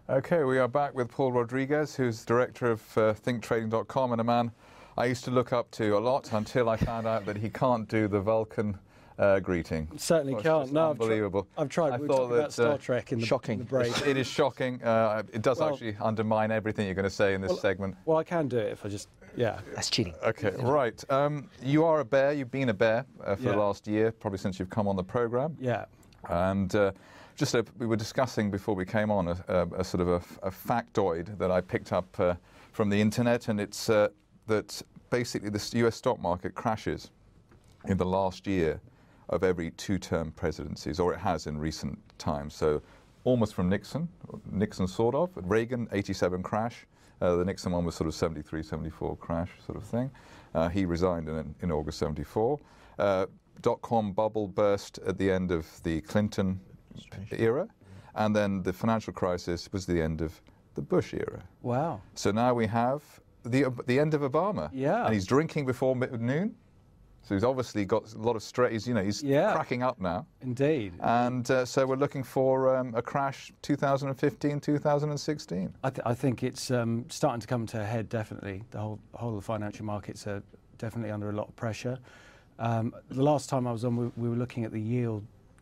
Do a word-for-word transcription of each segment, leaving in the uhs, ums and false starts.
Okay, we are back with Paul Rodriguez, who's director of uh, think trading dot com, and a man I used to look up to a lot until I found out that he can't do the Vulcan uh, greeting. Certainly well, can't. No, unbelievable. I've, tr I've tried. I we were thought talking that, about Star uh, Trek in the, shocking. in the break. It is shocking. Uh, it does Well- actually undermine everything you're going to say in this Well, segment. Well, I can do it if I just, yeah. That's cheating. Okay, right. Um, you are a bear. You've been a bear uh, for Yeah. the last year, probably since you've come on the programme. Yeah. And uh, just a, we were discussing before we came on a, a, a sort of a, a factoid that I picked up uh, from the internet, and it's uh, that basically the U S stock market crashes in the last year of every two-term presidencies, or it has in recent times. So almost from Nixon, Nixon sort of, Reagan, eighty-seven crash. Uh, the Nixon one was sort of seventy-three, seventy-four crash sort of thing. Uh, he resigned in, in August seventy-four. Uh, dot-com bubble burst at the end of the Clinton era, and then the financial crisis was the end of the Bush era. Wow. So now we have the the end of Obama. Yeah. And he's drinking before noon, so he's obviously got a lot of stress. He's, you know, he's Yeah. cracking up now. Indeed. And uh, so we're looking for um, a crash two thousand fifteen, two thousand sixteen. I, th I think it's um, starting to come to a head, definitely. The whole, whole of the financial markets are definitely under a lot of pressure. Um, the last time I was on, we, we were looking at the yield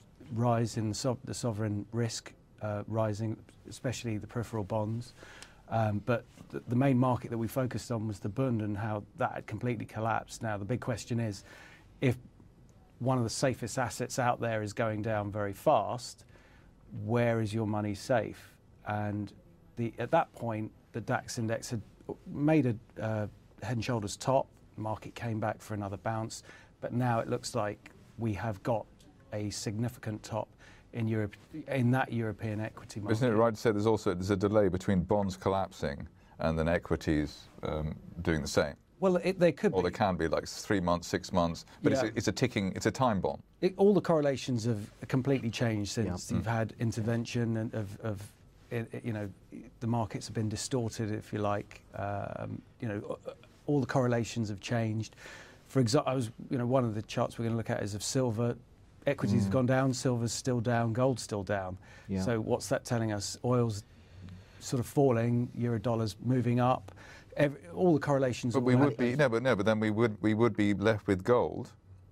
rise in the, sov the sovereign risk uh, rising, especially the peripheral bonds. Um, but th the main market that we focused on was the Bund and how that had completely collapsed. Now, the big question is, if one of the safest assets out there is going down very fast, where is your money safe? And the, at that point, the DAX index had made a uh, head and shoulders top. The market came back for another bounce, but now it looks like we have got a significant top in Europe, in that European equity market. Isn't it right to say there's also there's a delay between bonds collapsing and then equities um, doing the same? Well, it, they could Or be. there can be like three months, six months, but Yeah. it's, a, it's a ticking, it's a time bomb. It, all the correlations have completely changed since Yeah. you've had intervention and of, of it, it, you know, the markets have been distorted, if you like. Um, you know, all the correlations have changed. For example, I was, you know, one of the charts we're going to look at is of silver. Equities have gone down, silver's still down, gold's still down. Yeah. So what's that telling us? Oil's sort of falling, euro dollar's moving up. Every, all the correlations. But all we have- would be no, but no, but then we would we would be left with gold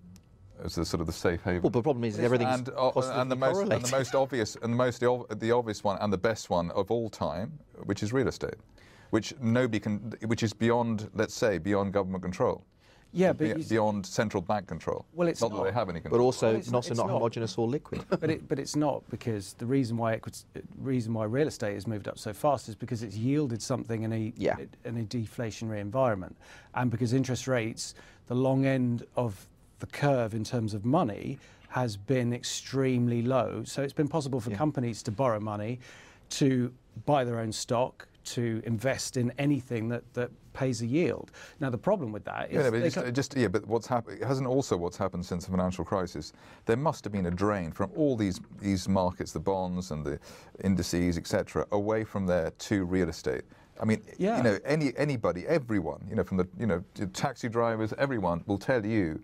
as the sort of the safe haven. Well, but the problem is everything's and, uh, positively and the most and correlated. the most obvious and the most ov- the obvious one and the best one of all time, which is real estate, which nobody can, which is beyond, let's say, beyond government control. Yeah, but Be- you- beyond central bank control. Well, it's not, that not. they have any But control. also Well, it's not, not- it's not not. homogeneous or liquid. but it, but it's not, because the reason why equity, reason why real estate has moved up so fast is because it's yielded something in a Yeah. in a deflationary environment, and because interest rates, the long end of the curve in terms of money, has been extremely low. So it's been possible for Yeah. companies to borrow money, to buy their own stock, to invest in anything that that pays a yield. Now the problem with that is Yeah, no, but they just, can't- just yeah, but what's happened? It hasn't also what's happened since the financial crisis. There must have been a drain from all these these markets, the bonds and the indices, et cetera, away from there to real estate. I mean, Yeah. you know, any anybody, everyone, you know, from the you know taxi drivers, everyone will tell you.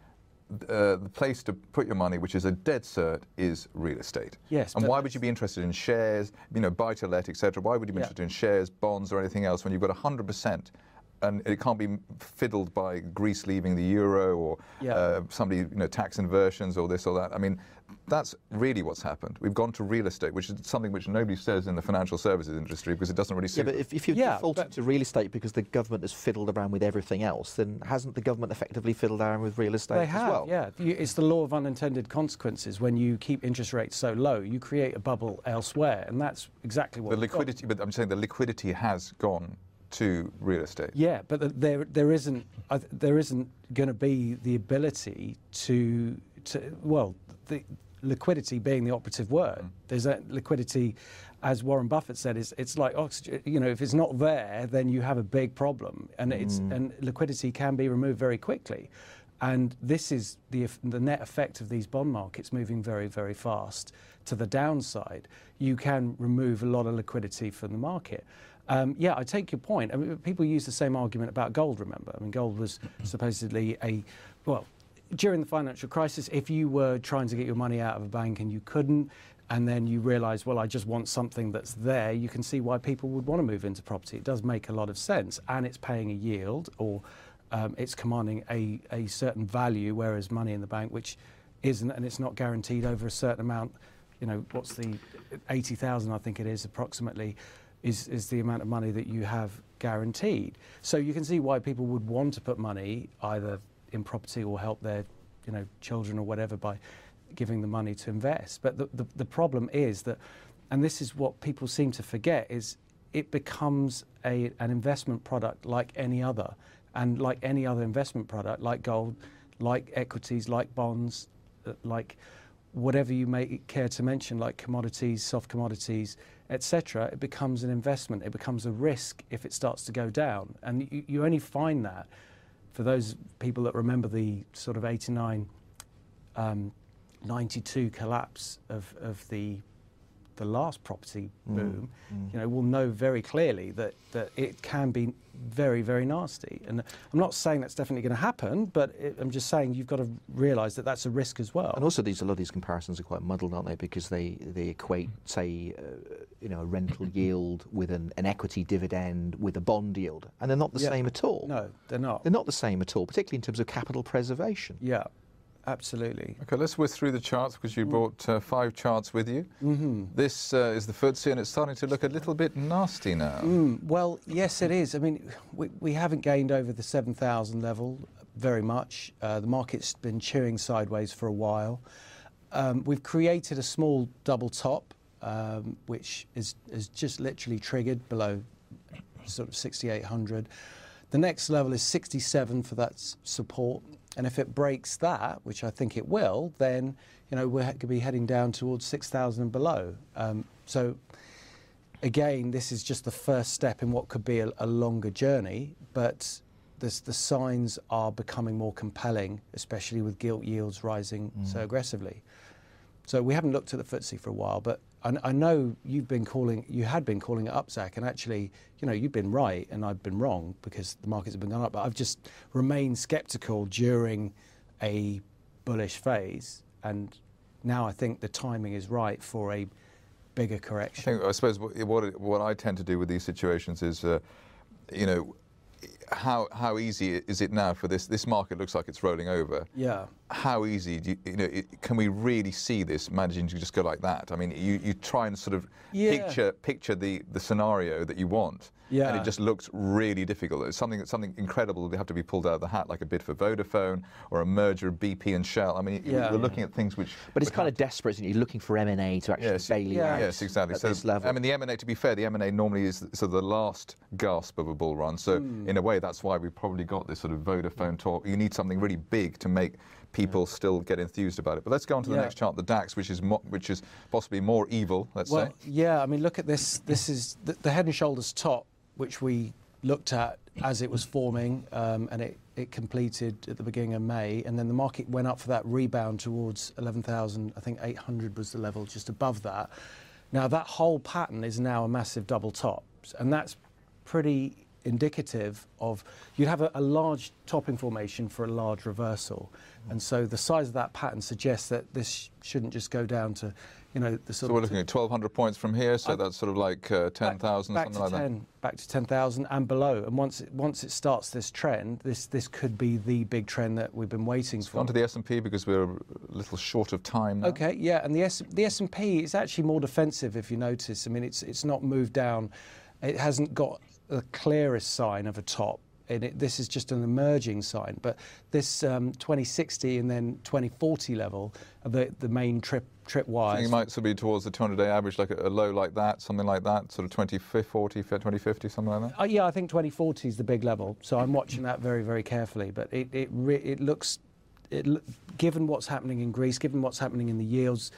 Uh, the place to put your money, which is a dead cert, is real estate. Yes, And but why would you be interested in shares, you know, buy to let, et cetera? Why would you be Yeah. interested in shares, bonds, or anything else when you've got one hundred percent? And it can't be fiddled by Greece leaving the euro or Yeah. uh, somebody, you know, tax inversions or this or that. I mean, that's really what's happened. We've gone to real estate, which is something which nobody says in the financial services industry because it doesn't really Yeah, suit but them. if, if you're Yeah, defaulting but- to real estate because the government has fiddled around with everything else, then hasn't the government effectively fiddled around with real estate They as have, well? yeah. You, it's the law of unintended consequences. When you keep interest rates so low, you create a bubble elsewhere, and that's exactly what The we've got. liquidity, but I'm saying the liquidity has gone to real estate. Yeah, but the, there there isn't uh, there isn't going to be the ability to to well the liquidity being the operative word. Mm. There's that liquidity, as Warren Buffett said, is it's like oxygen. You know, if it's not there, then you have a big problem, and it's and liquidity can be removed very quickly. And this is the eff- the net effect of these bond markets moving very, very fast to the downside. You can remove a lot of liquidity from the market. Um, yeah, I take your point. I mean, people use the same argument about gold, remember? I mean, gold was supposedly a, well, during the financial crisis, if you were trying to get your money out of a bank and you couldn't, and then you realise, well, I just want something that's there, you can see why people would want to move into property. It does make a lot of sense, and it's paying a yield, or um, it's commanding a, a certain value, whereas money in the bank, which isn't, and it's not guaranteed over a certain amount. You know, what's the eighty thousand, I think it is approximately, is, is the amount of money that you have guaranteed. So you can see why people would want to put money either in property or help their, you know, children or whatever by giving the money to invest. But the, the, the problem is that, and this is what people seem to forget, is it becomes a, an investment product like any other. And like any other investment product, like gold, like equities, like bonds, uh, like whatever you may care to mention, like commodities, soft commodities, et cetera, it becomes an investment. It becomes a risk if it starts to go down. And you, you only find that, for those people that remember the sort of eighty-nine, um, ninety-two collapse of, of the the last property boom, mm, mm. you know, will know very clearly that, that it can be very, very nasty. And I'm not saying that's definitely going to happen, but it, I'm just saying you've got to realise that that's a risk as well. And also, these a lot of these comparisons are quite muddled, aren't they? Because they, they equate, say, uh, you know, a rental yield with an, an equity dividend with a bond yield, and they're not the yeah. same at all. No, they're not. They're not the same at all, particularly in terms of capital preservation. Yeah. Absolutely. Okay, let's whiz through the charts, because you mm. brought uh, five charts with you. Mm-hmm. This uh, is the F T S E, and it's starting to look a little bit nasty now. Mm, well, yes, it is. I mean, we, we haven't gained over the seven thousand level very much. Uh, the market's been chewing sideways for a while. Um, we've created a small double top, um, which is, is just literally triggered below sort of sixty-eight hundred. The next level is sixty-seven for that s- support. And if it breaks that, which I think it will, then, you know, we're going to be heading down towards six thousand and below. Um, so, again, this is just the first step in what could be a, a longer journey, but this, the signs are becoming more compelling, especially with gilt yields rising mm. so aggressively. So we haven't looked at the F T S E for a while, but I, I know you've been calling, you had been calling it up, Zach, and actually, you know, you've been right and I've been wrong because the markets have been going up. But I've just remained sceptical during a bullish phase, and now I think the timing is right for a bigger correction. I think, I suppose, what what, what I tend to do with these situations is, uh, you know, how how easy is it now for this? This market looks like it's rolling over. Yeah. How easy do you, you know? It, can we really see this managing to just go like that? I mean, you, you try and sort of yeah. picture picture the, the scenario that you want, yeah. and it just looks really difficult. It's something something incredible would have to be pulled out of the hat, like a bid for Vodafone or a merger of B P and Shell. I mean, yeah. you're looking at things which. But it's kind of desperate, isn't it? You're looking for M and A to actually yes, bail you yeah. out. Yes, exactly. At so this level. I mean, the M and A. To be fair, the M and A normally is sort of the last gasp of a bull run. So mm. in a way, that's why we probably got this sort of Vodafone talk. You need something really big to make people yeah. still get enthused about it. But let's go on to the yeah. next chart, the DAX, which is mo- which is possibly more evil. Let's well, say. Yeah, I mean, look at this. This is the, the Head and Shoulders top, which we looked at as it was forming, um, and it, it completed at the beginning of May, and then the market went up for that rebound towards eleven thousand. I think eight hundred was the level just above that. Now that whole pattern is now a massive double top, and that's pretty indicative of, you'd have a, a large topping formation for a large reversal, and so the size of that pattern suggests that this sh- shouldn't just go down to, you know, the sort so of. we're looking at twelve hundred points from here, so I, that's sort of like uh, ten thousand, something like ten, that. Back to ten thousand and below, and once it, once it starts this trend, this this could be the big trend that we've been waiting Let's for. go on to the S and P because we're a little short of time now. Okay, yeah, and the S the S and P is actually more defensive if you notice. I mean, it's it's not moved down, it hasn't got the clearest sign of a top. And it, this is just an emerging sign, but this um, twenty sixty and then twenty forty level are the, the main trip trip wires. So you might sort of be towards the two hundred day average, like a, a low like that, something like that, sort of twenty forty, twenty fifty, something like that? Uh, yeah, I think twenty forty is the big level, so I'm watching that very, very carefully. But it it, re- it looks, it given what's happening in Greece, given what's happening in the yields,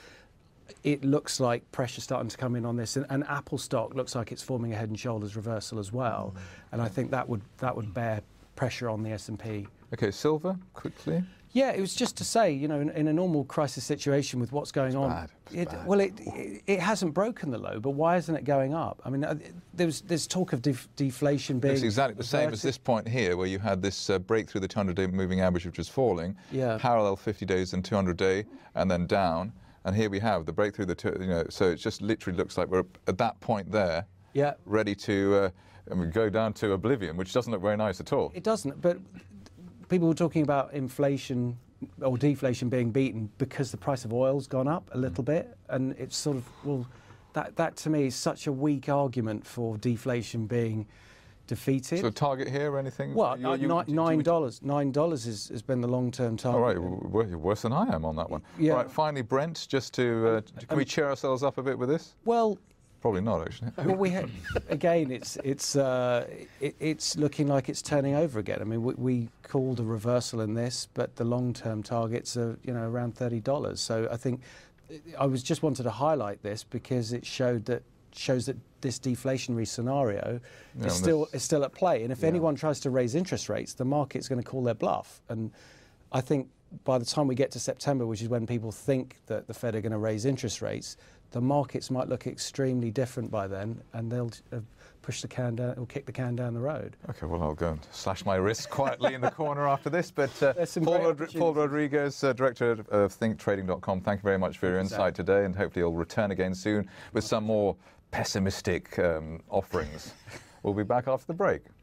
it looks like pressure starting to come in on this, and, and Apple stock looks like it's forming a Head and Shoulders reversal as well, mm. and I think that would that would bear pressure on the S and P. Okay, silver, quickly. Yeah, it was just to say, you know, in, in a normal crisis situation with what's going it's on, bad. It's it, bad. well, it, it it hasn't broken the low, but why isn't it going up? I mean, uh, there's there's talk of def- deflation being. It's exactly the same averted. as this point here, where you had this uh, break through the two hundred day moving average, which was falling, yeah. parallel fifty days and two hundred day, and then down. And here we have the breakthrough. The two, you know, so it just literally looks like we're at that point there, Yeah. ready to uh, I mean, go down to oblivion, which doesn't look very nice at all. It doesn't, but people were talking about inflation or deflation being beaten because the price of oil's gone up a little bit, and it's sort of, well, that, that to me is such a weak argument for deflation being defeated. So target here or anything? Well, You- uh, you- ni- do- do nine we- dollars. Nine dollars has, has been the long-term target. All right, well, you're worse than I am on that one. Yeah. All right, finally, Brent, just to, uh, can we cheer ourselves up a bit with this? Well, Probably not, actually. well, we ha- again, it's it's uh, it, it's looking like it's turning over again. I mean, we, we called a reversal in this, but the long-term targets are, you know, around thirty dollars. So I think I was just wanted to highlight this because it showed that shows that this deflationary scenario Yeah, is and still this- is still at play. And if Yeah. anyone tries to raise interest rates, the market's going to call their bluff. And I think by the time we get to September, which is when people think that the Fed are going to raise interest rates, the markets might look extremely different by then, and they'll uh, push the can down or kick the can down the road. Okay, well, I'll go and slash my wrists quietly in the corner after this. But uh, There's some Paul, great Rod- opportunities. Paul Rodriguez, uh, Director of- of think trading dot com, thank you very much for your Thanks, insight today, and hopefully you'll return again soon with some more pessimistic um, offerings. We'll be back after the break.